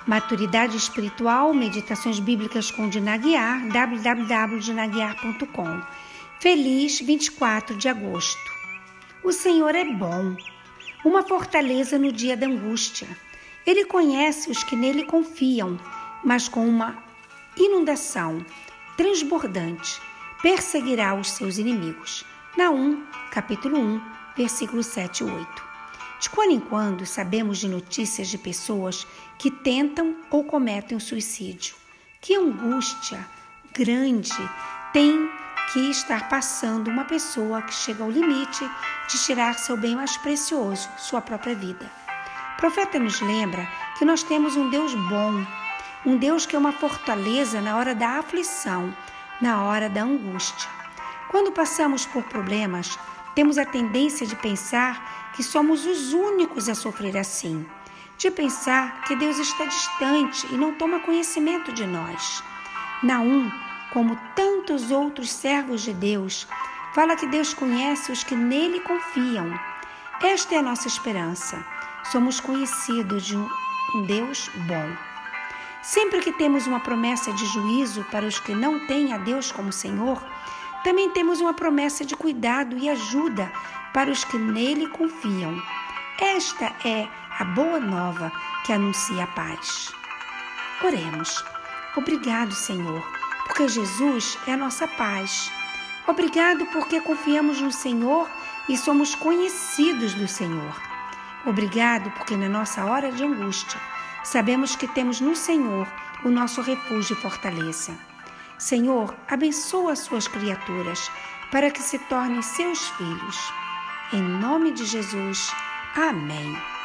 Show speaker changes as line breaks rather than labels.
Maturidade Espiritual, Meditações Bíblicas com Dina Guiar, www.dinaguiar.com. Feliz 24 de agosto. O Senhor é bom, uma fortaleza no dia da angústia. Ele conhece os que nele confiam, mas com uma inundação transbordante perseguirá os seus inimigos. Naum, capítulo 1, versículos 7 e 8. De quando em quando sabemos de notícias de pessoas que tentam ou cometem o suicídio. Que angústia grande tem que estar passando uma pessoa que chega ao limite de tirar seu bem mais precioso, sua própria vida. O profeta nos lembra que nós temos um Deus bom, um Deus que é uma fortaleza na hora da aflição, na hora da angústia. Quando passamos por problemas, temos a tendência de pensar que somos os únicos a sofrer assim, de pensar que Deus está distante e não toma conhecimento de nós. Naum, como tantos outros servos de Deus, fala que Deus conhece os que nele confiam. Esta é a nossa esperança. Somos conhecidos de um Deus bom. Sempre que temos uma promessa de juízo para os que não têm a Deus como Senhor, também temos uma promessa de cuidado e ajuda para os que nele confiam. Esta é a boa nova que anuncia a paz. Oremos. Obrigado, Senhor, porque Jesus é a nossa paz. Obrigado porque confiamos no Senhor e somos conhecidos do Senhor. Obrigado porque na nossa hora de angústia sabemos que temos no Senhor o nosso refúgio e fortaleza. Senhor, abençoa as suas criaturas para que se tornem seus filhos. Em nome de Jesus, amém.